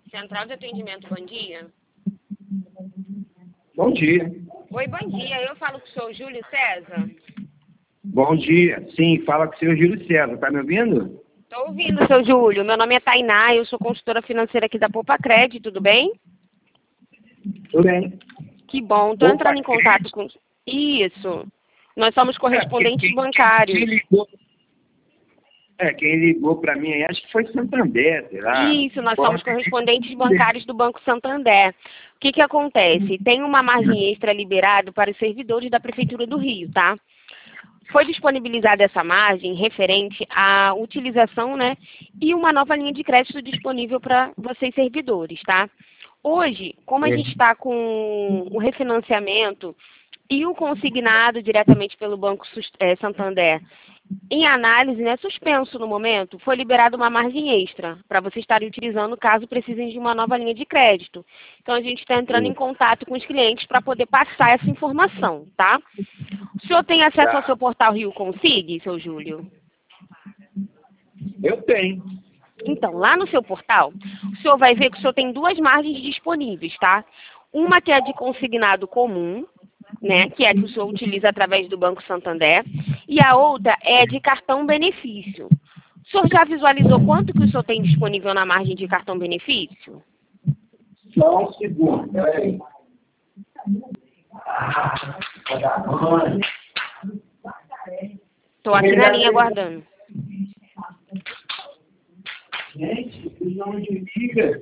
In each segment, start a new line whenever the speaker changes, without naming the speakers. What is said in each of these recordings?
Central de Atendimento, bom dia.
Bom dia.
Oi, bom dia. Eu falo com o senhor Júlio César.
Bom dia. Sim, fala com o senhor Júlio César. Tá me ouvindo?
Estou ouvindo, seu Júlio. Meu nome é Tainá, eu sou consultora financeira aqui da Poupa Crédito, tudo bem?
Tudo bem.
Que bom. Estou entrando em contato com... Isso. Nós somos correspondentes bancários.
Quem ligou para mim aí, acho que foi Santander, sei lá.
Isso, nós somos correspondentes bancários do Banco Santander. O que acontece? Tem uma margem extra liberada para os servidores da Prefeitura do Rio, tá? Foi disponibilizada essa margem referente à utilização, né, e uma nova linha de crédito disponível para vocês servidores, tá? Hoje, como a gente está com o refinanciamento e o consignado diretamente pelo Banco Santander em análise, né, suspenso no momento, foi liberada uma margem extra para vocês estarem utilizando caso precisem de uma nova linha de crédito. Então, a gente está entrando em contato com os clientes para poder passar essa informação, tá? O senhor tem acesso ao seu portal Rio Consig, seu Júlio?
Eu tenho.
Então, lá no seu portal, o senhor vai ver que o senhor tem duas margens disponíveis, tá? Uma que é de consignado comum, né, que é a que o senhor utiliza através do Banco Santander, e a outra é de cartão benefício. O senhor já visualizou quanto que o senhor tem disponível na margem de cartão benefício?
Só um segundo, peraí.
Estou aqui na linha aguardando.
Gente, não liga.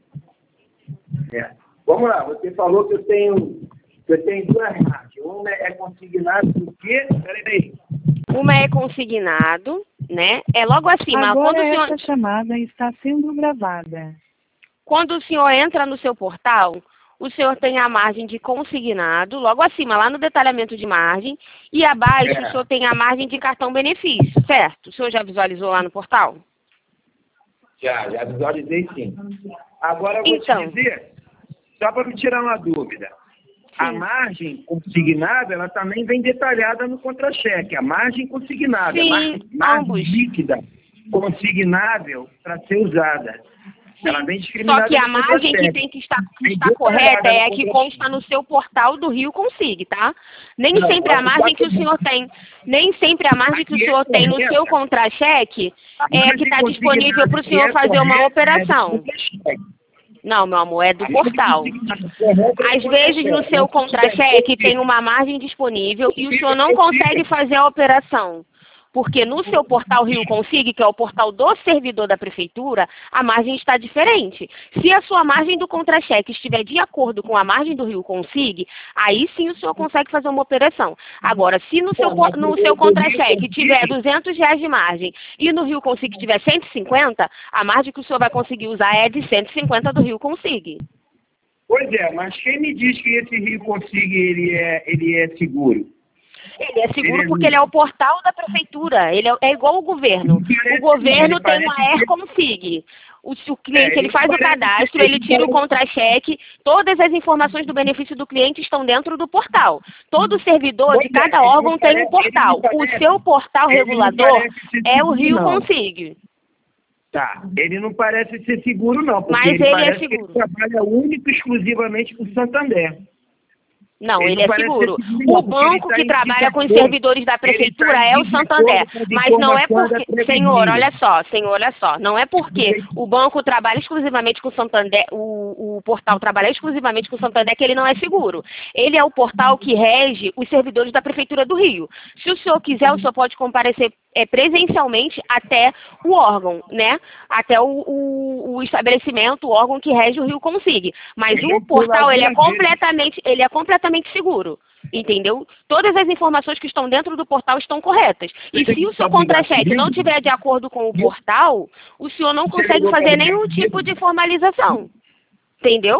Vamos lá, você falou que eu tenho duas margens. Uma é consignado do quê? Peraí.
Uma é consignado, né? É logo acima.
Agora essa chamada está sendo gravada.
Quando o senhor entra no seu portal, o senhor tem a margem de consignado, logo acima, lá no detalhamento de margem, e abaixo o senhor tem a margem de cartão benefício, certo? O senhor já visualizou lá no portal?
Já visualizei sim. Agora eu vou te dizer, só para me tirar uma dúvida. A margem consignada, ela também vem detalhada no contra-cheque. A margem consignada,
sim,
margem líquida, consignável para ser usada. Ela vem discriminada.
Só que a margem que tem que estar correta é a que consta no seu portal do Rio Consig, tá? Nem sempre a margem que o senhor tem, o senhor tem no seu contra-cheque é a que está disponível para o senhor fazer uma operação. Não, meu amor, é do portal. Às vezes no seu contra-cheque tem uma margem disponível e o senhor não consegue fazer a operação. Porque no seu portal Rio Consig, que é o portal do servidor da prefeitura, a margem está diferente. Se a sua margem do contra-cheque estiver de acordo com a margem do Rio Consig, aí sim o senhor consegue fazer uma operação. Agora, se no seu contra-cheque tiver R$200 de margem e no Rio Consig tiver 150, a margem que o senhor vai conseguir usar é de 150 do Rio Consig.
Pois é, mas quem me diz que esse Rio Consig ele é seguro?
Ele é seguro porque ele é o portal da prefeitura, ele é igual ao governo. O governo tem uma Consig. O cliente ele faz o cadastro, ele tira o contra-cheque, todas as informações do benefício do cliente estão dentro do portal. Todo servidor de cada órgão tem um portal. O seu portal regulador é o Rio Consig.
Tá, ele não parece ser seguro não, porque
mas ele é seguro.
Ele trabalha único e exclusivamente com o Santander.
Não, ele é seguro. O banco que trabalha com os servidores da prefeitura é o Santander. Mas não é porque... Senhor, olha só. Não é porque o banco trabalha exclusivamente com o Santander, o portal trabalha exclusivamente com o Santander que ele não é seguro. Ele é o portal que rege os servidores da prefeitura do Rio. Se o senhor quiser, o senhor pode comparecer presencialmente até o órgão, né? Até o estabelecimento, o órgão que rege o Rio Consig. Mas o portal, ele é completamente seguro, entendeu? Todas as informações que estão dentro do portal estão corretas. E se o seu contra-cheque não estiver de acordo com o portal, o senhor não consegue fazer nenhum tipo de formalização. Entendeu?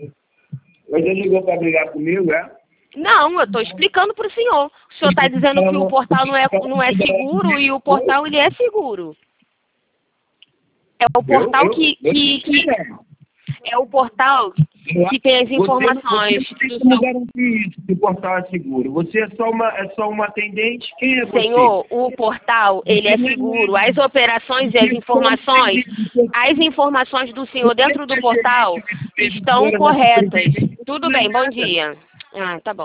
Mas ele ligou para brigar comigo, é?
Não, eu estou explicando para o senhor. O senhor está dizendo que o portal não é seguro e o portal ele é seguro. É o portal é o portal que tem as informações.
Você não tem como garantir isso, que o portal é seguro. Você é só uma atendente. Quem é você?
Senhor, o portal, ele é seguro. As operações e as informações do senhor dentro do portal estão corretas. Tudo bem, bom dia. Ah, tá bom.